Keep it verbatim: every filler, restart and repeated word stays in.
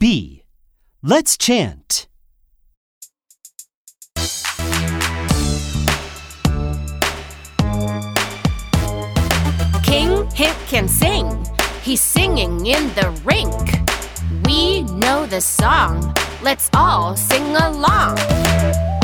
B. Let's chant. King Hip can sing. He's singing in the rink. We know the song. Let's all sing along.